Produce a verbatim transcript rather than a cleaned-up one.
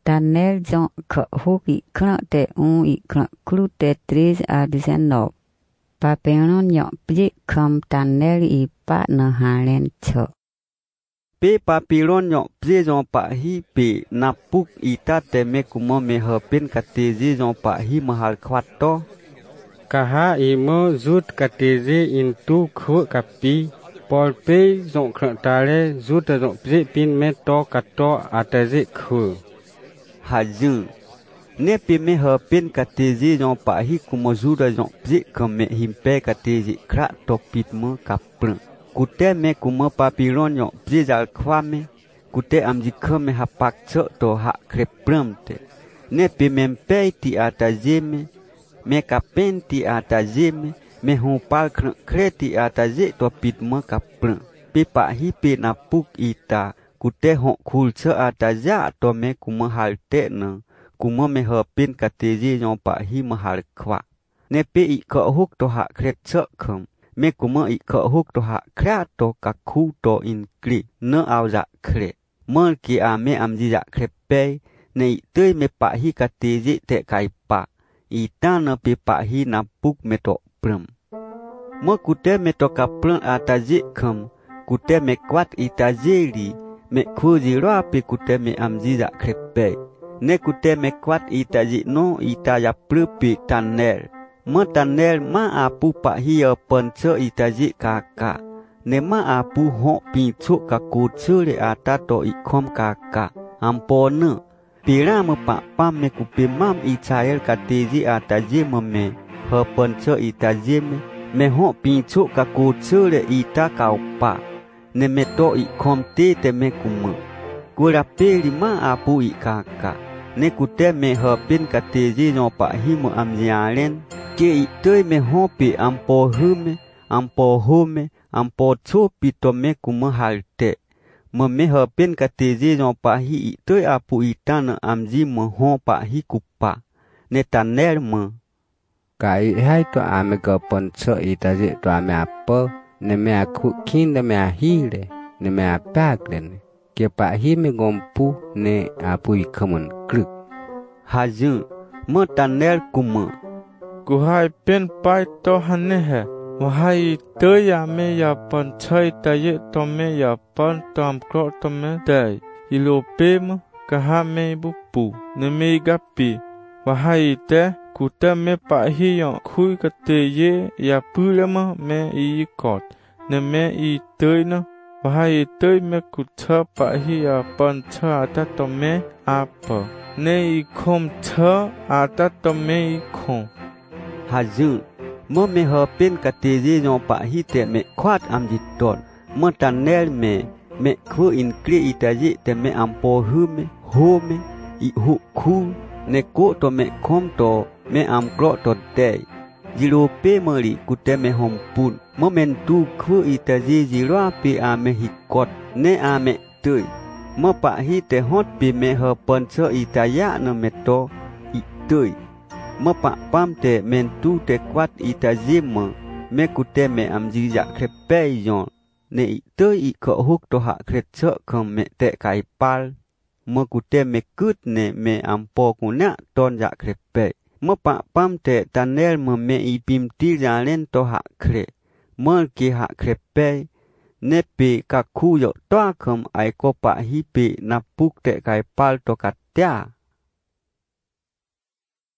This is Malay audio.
Tanel jong ke huki kena te un i kena klu te tris a disenop. Papenon nyok pji kam tanel i pa na halen cho. Pe papilon nyok pji jong pa hi pe napuk ita te me kumo me hapin katezi jong pa hi mahal kwat to. Kaha imo zut katezi intu khu kapi. Pol pe jong kena tale zut jong pji pin me to kato atezi khu. Hajun. Ne pe me hapin katezi jong pa hi kumo zuda jong pji kame himpe katezi kra to pit mo kapren. Kute me kumo papilon nyok pji jal kwa me. Kute amji kame hapak cho to ha kreprem te. Ne pe mempe ti ataje me. Me kapen ti ataje me. Me humpal kre ti ataje to pit mo kapren. Pe pa hi pe napuk ita. Kute hok kul cho ataja to me kumo halte na. Kumo me hapin katezi jong pa hi mahal kwa. Ne pe i ka huk to ha kret cho kem. Me kumo i ka huk to ha kret to kakhu to in kri. Ne au za kret. Mer ki a me amji za kret pe. Ne i tui me pa hi katezi te kai pa. I ta na pe pa hi napuk me to prem. Mo kute me to kapren ataje kem. Kute me kwat itajeri. Me kuji roa pe kute me amji za kret pe. Ne kute me kwat itaji no itaya plupi tanel. Mo tanel ma apu pa hiya penco itaji kaka. Ne ma apu ho pincu kaku cure ata to ikom kaka. Ampone. Pira me pa pam me kupi mam itael katezi ataji me me. He penco itaji me. Me ho pincu kaku cure ita kau pa. Ne me to ikom te te me kume. Kura peli ma apu ikaka. Ne kute me hapin katezi no pa hi mo amjialen. Ke itoi me hopi ampo hume, ampo hume, ampo chopi to me kumo halte. Mo me hapin katezi no pa hi itoi apu itana amji mo ho pa hi kupa. Ne tanel mo. Kai hai to ame ka poncho itaje to ame apa. Ne me aku kin ne me ahile. Ne me apakle ne. Ke pa hi me gompu ne apu ikamun kruk. Hajun. Mo tanel kumo. Kuhai pen pai to hane hai. Wahai te ya me ya pan chai ta ye to me ya pan tam kro to me dai. Ilo pe mo kaha me bu pu. Ne me gapi. Wahai te kute me pa hi yon kui ka te ye ya pule mo me i kot. Ne me i te no. Wahai te me kuta pa hi ya pan cha ata to me apa. Ne i kom cha ata to me i kom. Hajun. Mo me hapin katezi no pa hi te me kwat amji ton. Mo tanel me. Me ku in kri itaji te me ampo hume. Home. I hu ku. Ne ko to me kom to. Me am kro to day. Jiro pe meri kute me hompun. Mo men tu ku itaji jiro pe ame hikot. Ne ame tui. Mo pa hi te hot pe me hapan so itaya no me to. I tui. Mo pa pam te men tu te kwat itaji mo. Me kute me amji ja krepe yon. Ne i tui i ko huk to ha kret so kom me te kai pal. Mo kute me kut ne me ampo kuna ton ja krepe. Mo pa pam te tanel mo me i pim ti jalen to ha kre. Mo ki ha krepe. Ne pe kaku yo toa kom ai ko pa hi pe napuk te kai pal to katia.